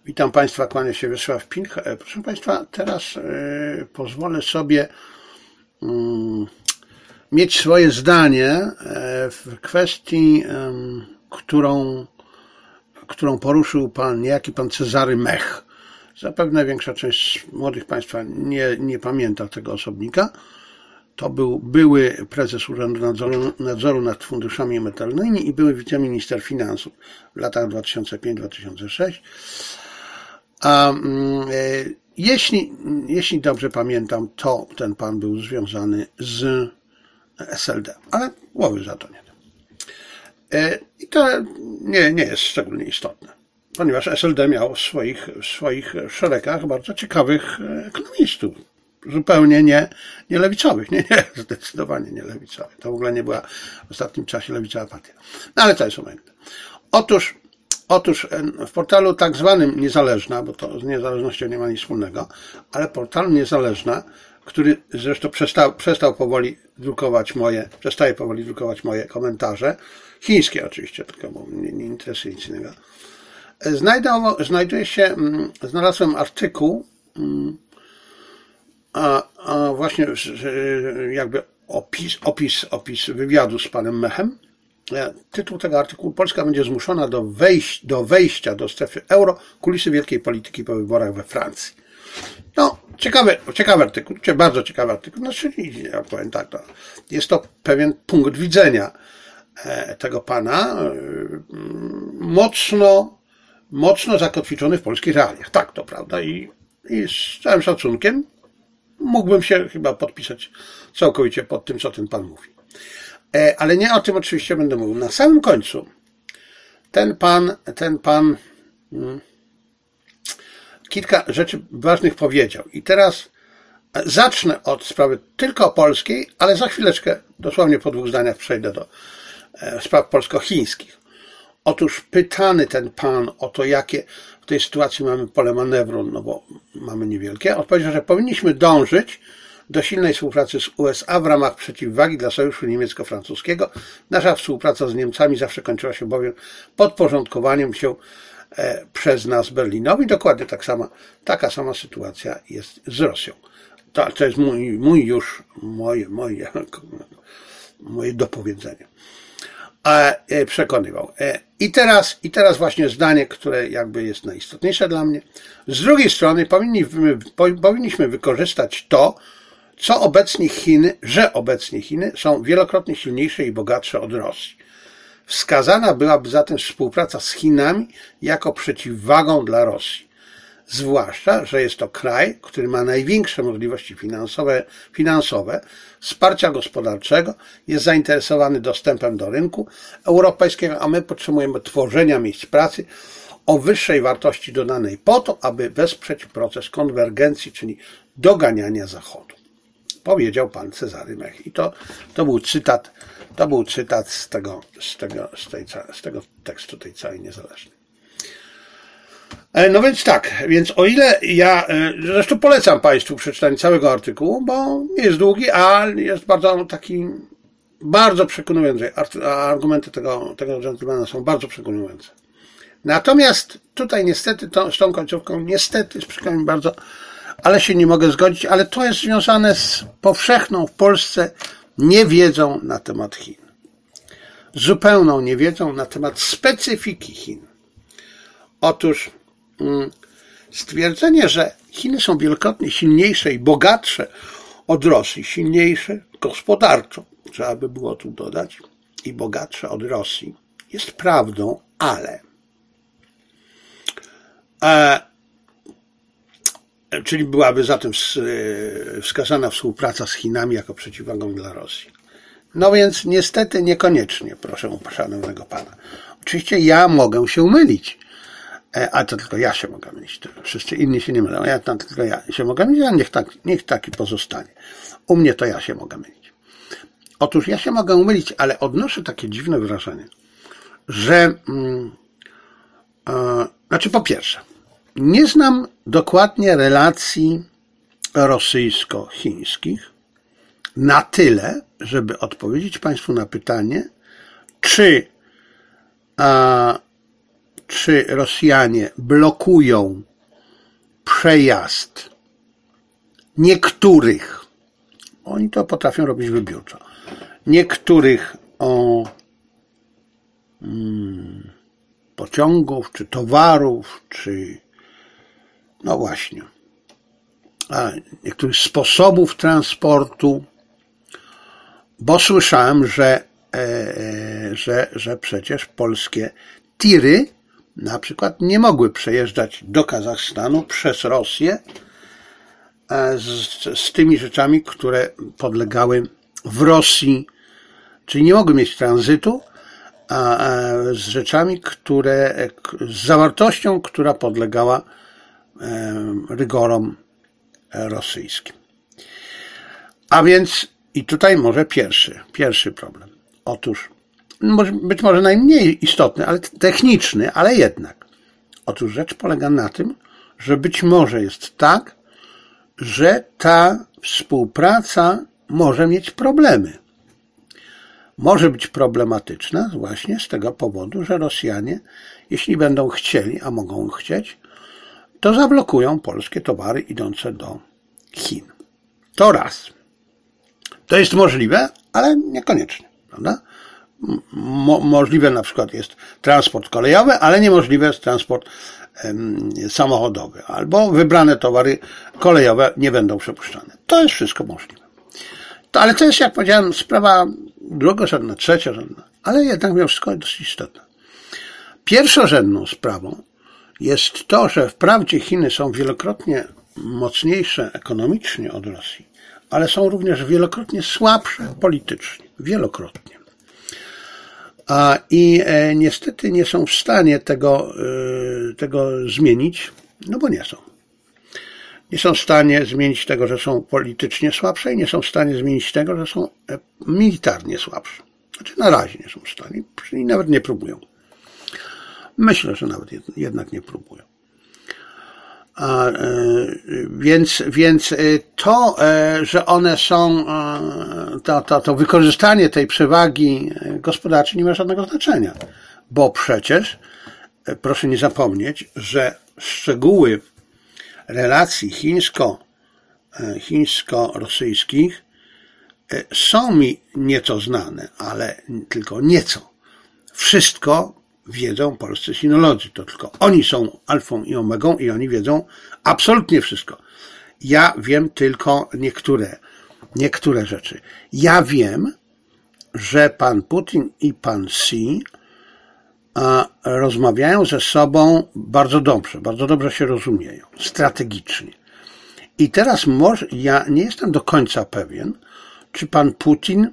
Witam Państwa, kłania się Wiesław Pinch. Proszę Państwa, teraz pozwolę sobie mieć swoje zdanie w kwestii, którą poruszył niejaki pan Cezary Mech. Zapewne większa część młodych Państwa nie pamięta tego osobnika. To był były prezes Urzędu Nadzoru nad Funduszami Emerytalnymi i były wiceminister finansów w latach 2005-2006. A jeśli dobrze pamiętam, to ten pan był związany z SLD, ale głowy za to nie dam. I to nie jest szczególnie istotne, ponieważ SLD miał w swoich szeregach bardzo ciekawych ekonomistów, zupełnie nie lewicowych, zdecydowanie nie lewicowych. To w ogóle nie była w ostatnim czasie lewicowa partia. No ale to jest umowne. Otóż w portalu tak zwanym Niezależna, bo to z niezależnością nie ma nic wspólnego, ale portal Niezależna, który zresztą przestaje powoli drukować moje komentarze, chińskie oczywiście, tylko bo mnie nie interesuje nic innego. Znalazłem artykuł, właśnie jakby opis wywiadu z panem Mechem. Tytuł tego artykułu: Polska będzie zmuszona do wejścia do strefy euro, kulisy wielkiej polityki po wyborach we Francji. No, ciekawy artykuł, bardzo ciekawy artykuł. Znaczy, ja powiem tak, jest to pewien punkt widzenia tego pana, mocno zakotwiczony w polskich realiach. Tak, to prawda. I z całym szacunkiem mógłbym się chyba podpisać całkowicie pod tym, co ten pan mówi. Ale nie o tym oczywiście będę mówił. Na samym końcu ten pan kilka rzeczy ważnych powiedział. I teraz zacznę od sprawy tylko polskiej, ale za chwileczkę, dosłownie po 2 zdaniach, przejdę do spraw polsko-chińskich. Otóż pytany ten pan o to, jakie w tej sytuacji mamy pole manewru, no bo mamy niewielkie, odpowiedział, że powinniśmy dążyć do silnej współpracy z USA w ramach przeciwwagi dla sojuszu niemiecko-francuskiego. Nasza współpraca z Niemcami zawsze kończyła się bowiem podporządkowaniem się przez nas Berlinowi. Dokładnie taka sama sytuacja jest z Rosją. To jest moje dopowiedzenie. Przekonywał. I teraz właśnie zdanie, które jakby jest najistotniejsze dla mnie. Z drugiej strony powinniśmy wykorzystać to, że obecnie Chiny są wielokrotnie silniejsze i bogatsze od Rosji. Wskazana byłaby zatem współpraca z Chinami jako przeciwwagą dla Rosji. Zwłaszcza, że jest to kraj, który ma największe możliwości finansowe, wsparcia gospodarczego, jest zainteresowany dostępem do rynku europejskiego, a my potrzebujemy tworzenia miejsc pracy o wyższej wartości dodanej po to, aby wesprzeć proces konwergencji, czyli doganiania Zachodu. Powiedział pan Cezary Mech. I to był cytat z tego tekstu tej całej Niezależnej. No więc o ile ja zresztą polecam Państwu przeczytanie całego artykułu, bo nie jest długi, a jest bardzo przekonujący. Argumenty tego dżentelmena są bardzo przekonujące. Natomiast tutaj niestety z tą końcówką, niestety, przykro mi bardzo, ale się nie mogę zgodzić, ale to jest związane z powszechną w Polsce niewiedzą na temat Chin. Zupełną niewiedzą na temat specyfiki Chin. Otóż stwierdzenie, że Chiny są wielokrotnie silniejsze i bogatsze od Rosji, silniejsze gospodarczo, trzeba by było tu dodać, i bogatsze od Rosji, jest prawdą, ale czyli byłaby zatem wskazana współpraca z Chinami jako przeciwwagą dla Rosji. No więc niestety niekoniecznie, proszę szanownego pana. Oczywiście ja mogę się mylić, ale to tylko ja się mogę mylić. Wszyscy inni się nie mylą. Tylko ja się mogę mylić, a niech taki pozostanie. U mnie to ja się mogę mylić. Otóż ja się mogę mylić, ale odnoszę takie dziwne wrażenie, że po pierwsze, nie znam dokładnie relacji rosyjsko-chińskich na tyle, żeby odpowiedzieć Państwu na pytanie, czy czy Rosjanie blokują przejazd niektórych, oni to potrafią robić wybiórczo, niektórych pociągów, czy towarów, czy no właśnie, niektórych sposobów transportu, bo słyszałem, że przecież polskie tiry na przykład nie mogły przejeżdżać do Kazachstanu przez Rosję z tymi rzeczami, które podlegały w Rosji, czyli nie mogły mieć tranzytu, z rzeczami, z zawartością, która podlegała rygorom rosyjskim. A więc i tutaj może pierwszy problem. Otóż, być może najmniej istotny, ale techniczny, ale jednak. Otóż rzecz polega na tym, że być może jest tak, że ta współpraca może mieć problemy. Może być problematyczna właśnie z tego powodu, że Rosjanie, jeśli będą chcieli, a mogą chcieć, to zablokują polskie towary idące do Chin. To raz. To jest możliwe, ale niekoniecznie, prawda? Możliwe na przykład jest transport kolejowy, ale niemożliwy jest transport samochodowy. Albo wybrane towary kolejowe nie będą przepuszczane. To jest wszystko możliwe. Ale to jest, jak powiedziałem, sprawa drugorzędna, trzeciorzędna, ale jednak mimo wszystko dosyć istotna. Pierwszorzędną sprawą jest to, że wprawdzie Chiny są wielokrotnie mocniejsze ekonomicznie od Rosji, ale są również wielokrotnie słabsze politycznie. Wielokrotnie. I niestety nie są w stanie tego zmienić, no bo nie są. Nie są w stanie zmienić tego, że są politycznie słabsze i nie są w stanie zmienić tego, że są militarnie słabsze. Znaczy na razie nie są w stanie, czyli nawet nie próbują. Myślę, że nawet jednak nie próbują. Więc to, że one są, to wykorzystanie tej przewagi gospodarczej nie ma żadnego znaczenia, bo przecież proszę nie zapomnieć, że szczegóły relacji chińsko-rosyjskich są mi nieco znane, ale tylko nieco. Wszystko wiedzą polscy sinolodzy, to tylko oni są alfą i omegą i oni wiedzą absolutnie wszystko. Ja wiem tylko niektóre rzeczy. Ja wiem, że pan Putin i pan Xi rozmawiają ze sobą bardzo dobrze się rozumieją, strategicznie. I teraz ja nie jestem do końca pewien, czy pan Putin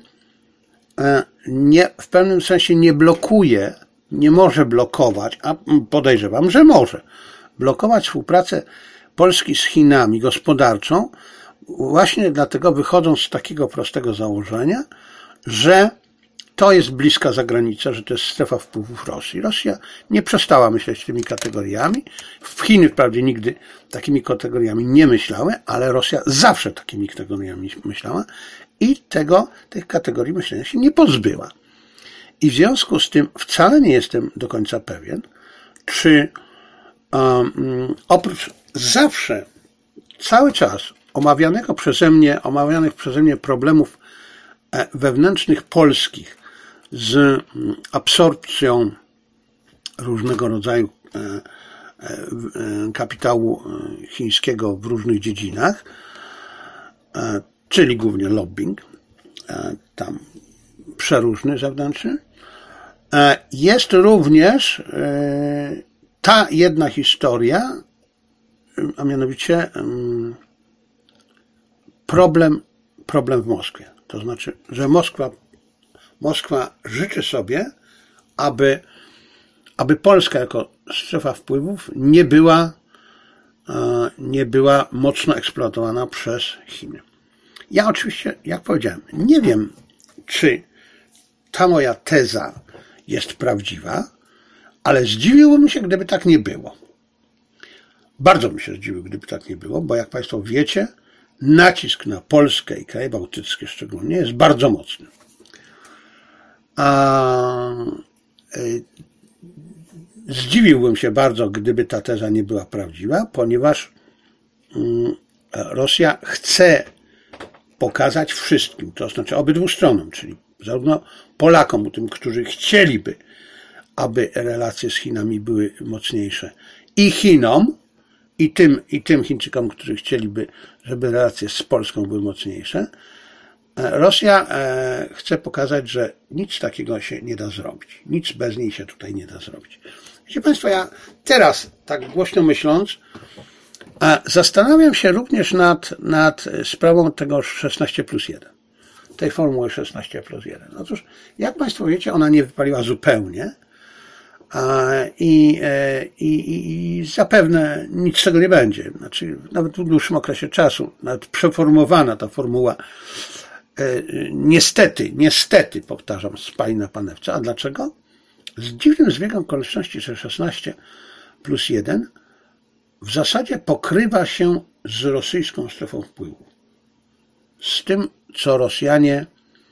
w pewnym sensie nie blokuje, nie może blokować, a podejrzewam, że może blokować współpracę Polski z Chinami gospodarczą, właśnie dlatego wychodząc z takiego prostego założenia, że to jest bliska zagranica, że to jest strefa wpływów Rosji. Rosja nie przestała myśleć tymi kategoriami. Chiny wprawdzie nigdy takimi kategoriami nie myślały, ale Rosja zawsze takimi kategoriami myślała i tych kategorii myślenia się nie pozbyła. I w związku z tym wcale nie jestem do końca pewien, czy oprócz zawsze, cały czas omawianych przeze mnie problemów wewnętrznych polskich z absorpcją różnego rodzaju kapitału chińskiego w różnych dziedzinach, czyli głównie lobbying, tam przeróżny zewnętrzny, jest również ta jedna historia, a mianowicie problem w Moskwie. To znaczy, że Moskwa życzy sobie, aby Polska jako strefa wpływów nie była mocno eksploatowana przez Chiny. Ja oczywiście, jak powiedziałem, nie wiem, czy ta moja teza jest prawdziwa, ale zdziwiłbym się, gdyby tak nie było. Bardzo bym się zdziwił, gdyby tak nie było, bo jak Państwo wiecie, nacisk na Polskę i kraje bałtyckie szczególnie jest bardzo mocny. Zdziwiłbym się bardzo, gdyby ta teza nie była prawdziwa, ponieważ Rosja chce pokazać wszystkim, to znaczy obydwu stronom, czyli zarówno Polakom, tym, którzy chcieliby, aby relacje z Chinami były mocniejsze, i Chinom, i tym Chińczykom, którzy chcieliby, żeby relacje z Polską były mocniejsze. Rosja chce pokazać, że nic takiego się nie da zrobić. Nic bez niej się tutaj nie da zrobić. Wiecie Państwo, ja teraz, tak głośno myśląc, zastanawiam się również nad sprawą tego 16+1. Tej formuły 16+1. Otóż, jak Państwo wiecie, ona nie wypaliła zupełnie i zapewne nic z tego nie będzie. Znaczy, nawet w dłuższym okresie czasu, nawet przeformułowana ta formuła niestety, powtarzam, spali na panewce. A dlaczego? Z dziwnym zbiegiem okoliczności, że 16+1 w zasadzie pokrywa się z rosyjską strefą wpływu. Z tym, co Rosjanie,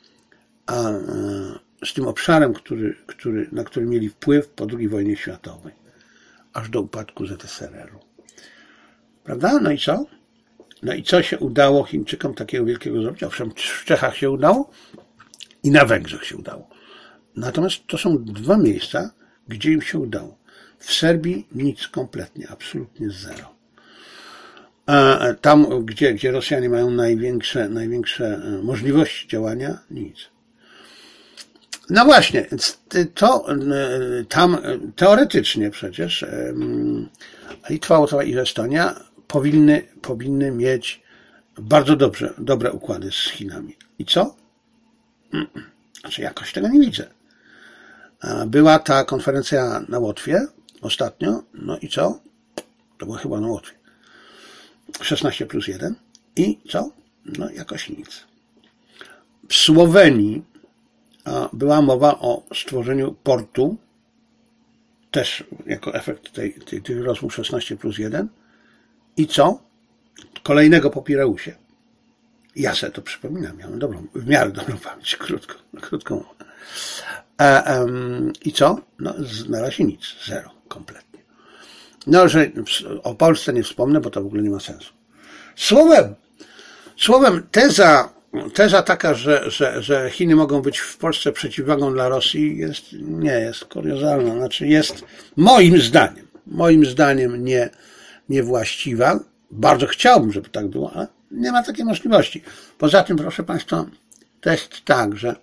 z tym obszarem, na który mieli wpływ po II wojnie światowej, aż do upadku ZSRR-u. Prawda? No i co? No i co się udało Chińczykom takiego wielkiego zrobić? Owszem, w Czechach się udało i na Węgrzech się udało. Natomiast to są dwa miejsca, gdzie im się udało. W Serbii nic kompletnie, absolutnie zero. Tam, gdzie Rosjanie mają największe możliwości działania, nic. No właśnie, to tam teoretycznie przecież Litwa, Łotwa i Estonia powinny mieć bardzo dobre układy z Chinami. I co? Znaczy jakoś tego nie widzę. Była ta konferencja na Łotwie ostatnio, no i co? To było chyba na Łotwie. 16+1 i co? No jakoś nic. W Słowenii była mowa o stworzeniu portu, też jako efekt tych rozmów 16+1 i co? Kolejnego po Pireusie. Ja sobie to przypominam, miałem w miarę dobrą pamięć, krótką. I co? No, na razie nic, zero, kompletnie. No, że o Polsce nie wspomnę, bo to w ogóle nie ma sensu. Słowem teza taka, że Chiny mogą być w Polsce przeciwwagą dla Rosji nie jest kuriozalna. Znaczy jest moim zdaniem niewłaściwa. Bardzo chciałbym, żeby tak było, ale nie ma takiej możliwości. Poza tym, proszę Państwa, to jest tak, że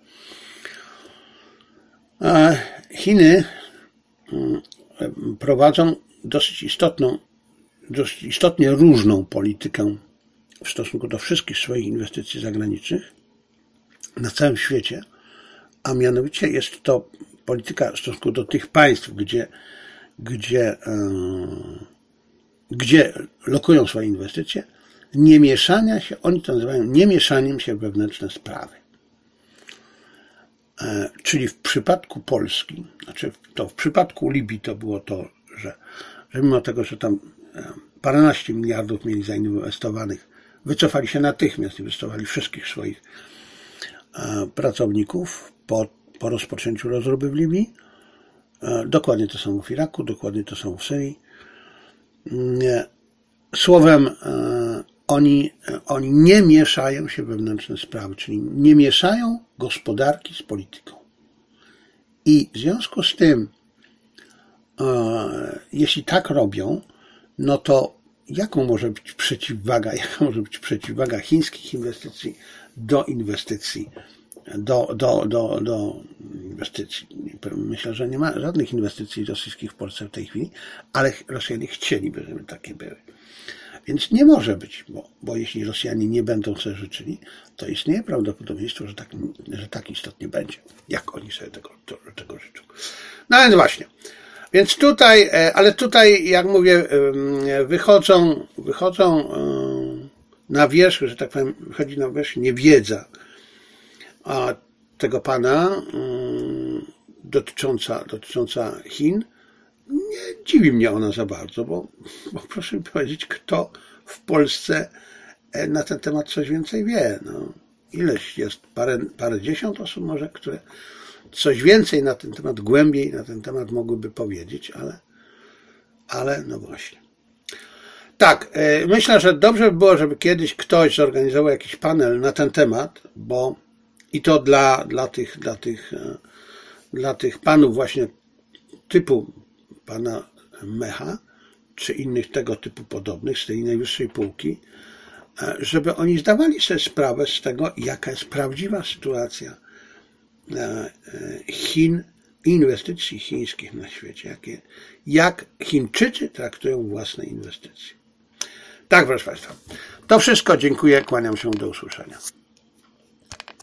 Chiny prowadzą dosyć istotnie różną politykę w stosunku do wszystkich swoich inwestycji zagranicznych na całym świecie, a mianowicie jest to polityka w stosunku do tych państw, gdzie lokują swoje inwestycje, nie mieszania się, oni to nazywają niemieszaniem się w wewnętrzne sprawy. Czyli w przypadku Polski, to w przypadku Libii to było to, że mimo tego, że tam paręnaście miliardów mieli zainwestowanych, wycofali się natychmiast i wystawali wszystkich swoich pracowników po rozpoczęciu rozruby w Libii. Dokładnie to samo w Iraku, dokładnie to samo w Syrii. Słowem, oni nie mieszają się w wewnętrzne sprawy, czyli nie mieszają gospodarki z polityką. I w związku z tym, jeśli tak robią, no to jaka może być przeciwwaga chińskich inwestycji do inwestycji, do inwestycji. Myślę, że nie ma żadnych inwestycji rosyjskich w Polsce w tej chwili, ale Rosjanie chcieliby, żeby takie były. Więc nie może być, bo jeśli Rosjanie nie będą sobie życzyli, to istnieje prawdopodobieństwo, że tak istotnie będzie, jak oni sobie tego życzą. No więc właśnie. Więc tutaj, ale tutaj, jak mówię, wychodzą na wierzch, że tak powiem, wychodzi na wierzch niewiedza tego pana dotycząca Chin. Nie dziwi mnie ona za bardzo, bo proszę mi powiedzieć, kto w Polsce na ten temat coś więcej wie. No, ileś jest, parędziesiąt osób może, które coś więcej na ten temat, głębiej na ten temat mogłyby powiedzieć, ale no właśnie. Tak, myślę, że dobrze by było, żeby kiedyś ktoś zorganizował jakiś panel na ten temat, bo i to dla tych panów właśnie typu pana Mecha, czy innych tego typu podobnych, z tej najwyższej półki, żeby oni zdawali sobie sprawę z tego, jaka jest prawdziwa sytuacja Chin, inwestycji chińskich na świecie, jak Chińczycy traktują własne inwestycje. Tak, proszę Państwa. To wszystko. Dziękuję. Kłaniam się. Do usłyszenia.